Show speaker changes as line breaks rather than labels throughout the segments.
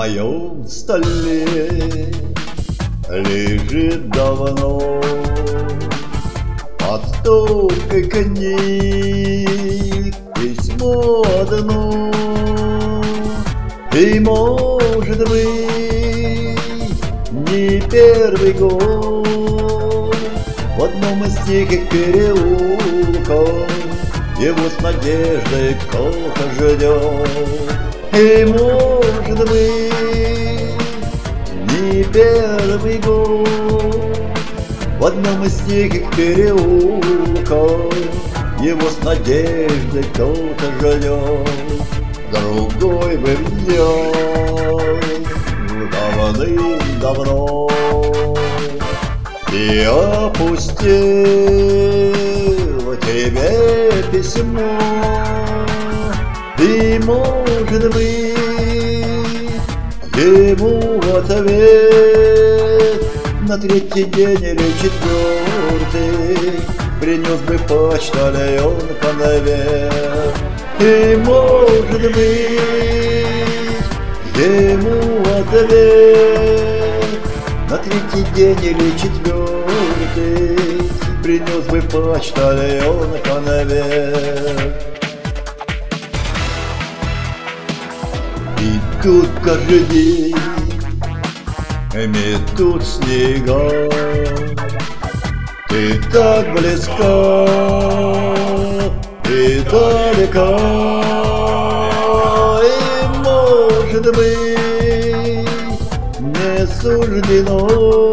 моем столе лежит давно под стопкой книг письмо одно. И, может быть, не первый год в одном из тихих переулков его с надеждой кто-то ждет. И, может быть, не первый год в одном из тихих переулков его с надеждой кто-то ждет. Другой бы взял давным-давно и опустил тебе письмо. И, может быть, ему в ответ на третий день или четвертый принес бы почтальон конверт. И, может быть, ему в ответ на третий день или четвертый принес бы почтальон конверт. И тут каждый день метут снега, ты так близка и далека. И, может быть, не суждено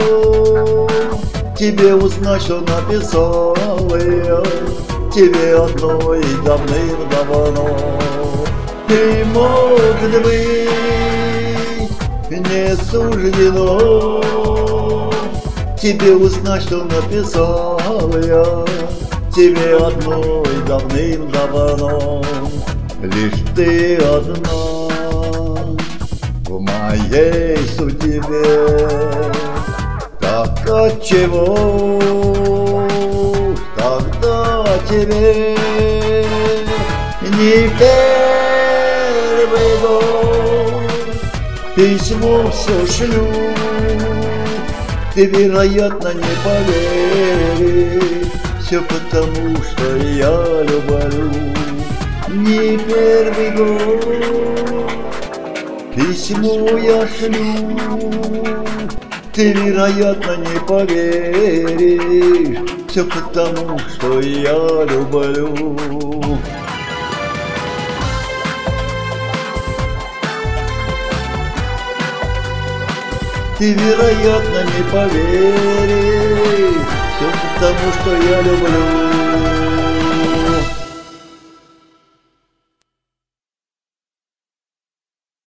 тебе узнать, что написал я тебе одной давным-давно. И, может быть, не суждено тебе узнать, что написал я тебе одной давным-давно. Лишь ты одна в моей судьбе. Так отчего тогда тебе не первый год письмо все шлю? Ты, вероятно, не поверишь, все потому, что я люблю. Не первый год письмо я шлю. Ты, вероятно, не поверишь, все потому, что я люблю. Ты, вероятно, не поверишь, все потому, что я люблю.